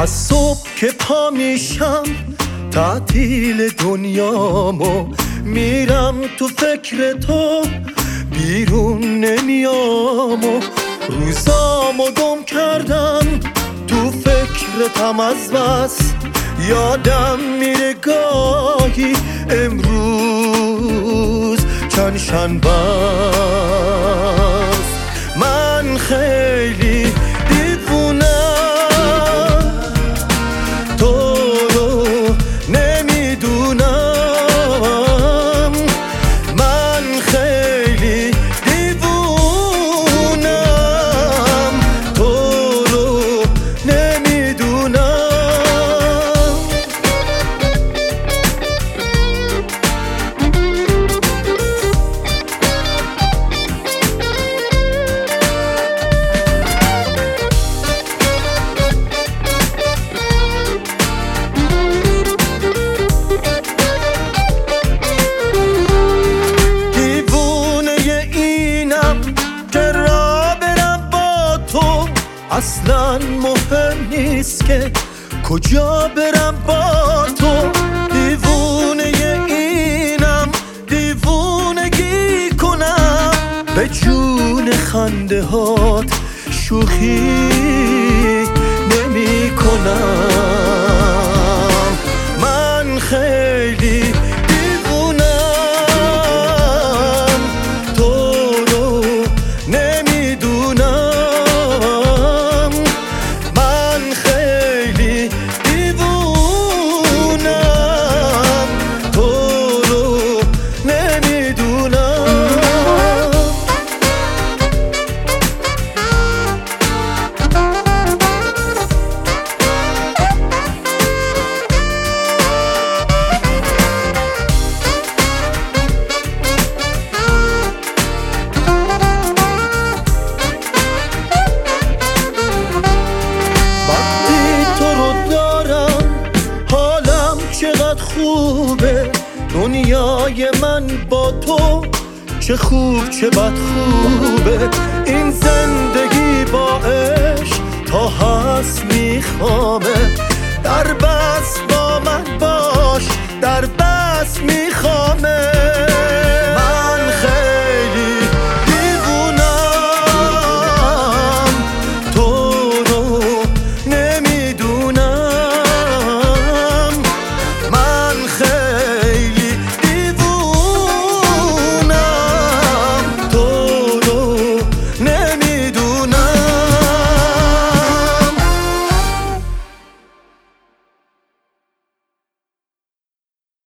از صبح که پا میشم تعطیل دنیامو میرم تو فکر تو بیرون نمیام و روزامو گم کردم تو فکرتم از بس یادم میره گاهی امروز چند شنبه است. من خیلی دیوونم تو رو نمیدونم، من خیلی دیوونم تو رو نمیدونم. اصلا مهم نیست که کجا برم با تو، دیوونه اینم دیوونگی کنم به جون خنده هات شوخی نمی کنم. من خیلی دیوونم تو رو نمیدونم، خوبه دنیای من با تو، چه خوب چه بد خوبه این زندگی با عشق تا هست میخوامه در بس